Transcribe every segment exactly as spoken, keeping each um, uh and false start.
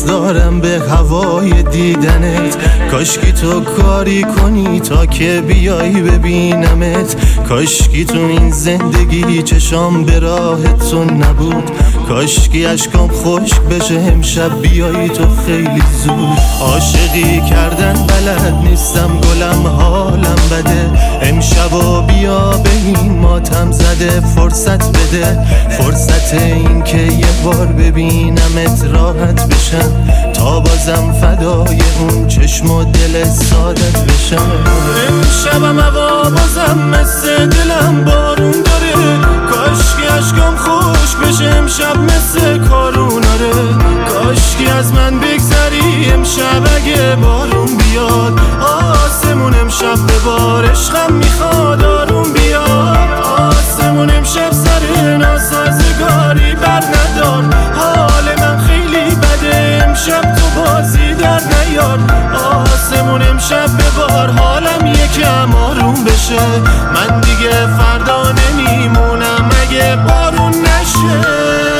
نیاز دارم به هوای دیدنت. کاشکی تو کاری کنی تا که بیایی ببینمت. کاشکی تو این زندگی چشام به راه تو نبود. کاشکی اشکام خشک بشه امشب بیایی تو خیلی زود. عاشقی کردن بلد نیستم گلم حالم بده. امشبا بیا به این ماتم زده فرصت بده. فرصت این که یه بار ببینمت راحت بشم تا بازم فدای اون چشم و دل سادت بشم. امشبم هوا بازم مثل دلم بارون داره. کاشکی اشکام خوش بشه امشب مثل کاروناره. کاشکی از من بگذری امشب اگه بارون بیاد. آسمون امشب به بار عشقم میخواد آروم بیاد. آسمون امشب سر ناسازگاری بر ندار. حال من خیلی بده امشب تو بازی در نیار. آسمون امشب به بار حالم یکم آروم بشه. من دیگه فردا نمیمونم اگه بارون نشه.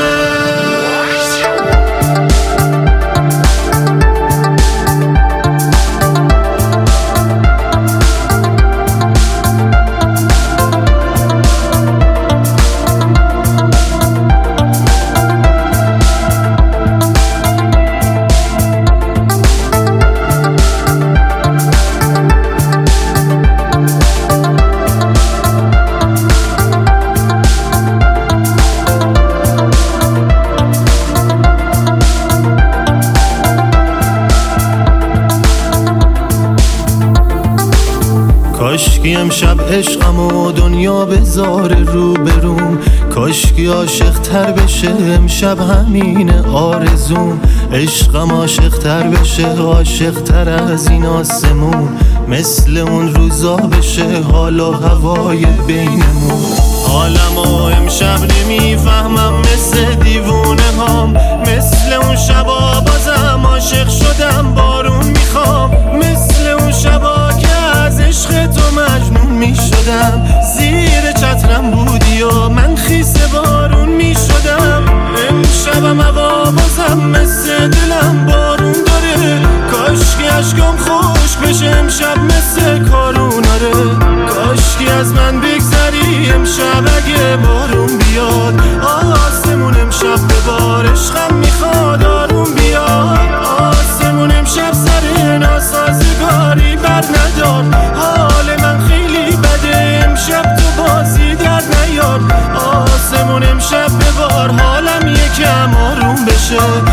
کاشکی امشب عشقم و دنیا بذاره رو بروم. کاشکی عاشق تر بشه امشب همینه آرزوم. عشقم عاشق تر بشه عاشق تر از این آسمون. مثل اون روزا بشه حال و هوای بینمون. حالمو امشب نمیفهمم مثل دیوونه هام. مثل اون شبا بازم عاشق شدم بارون میخوام. مثل اون شبا که از عشق تو مجنون میشدم. زیر چترم بودی و من خیس بارون میشدم. امشبم هوا بازم مثل دلم بارون داره. کاشکی اشکام خوش بشه امشب مثل کاروناره. کاشکی از من بگذری امشب اگه بارون بیاد. آسمون امشب به بار عشقم میخواد آروم بیاد. آسمون امشب سر ناسازگاری بر ندار. حال من خیلی بده امشب تو بازی در نیار. آسمون امشب به بار حالم یکم آروم بشه.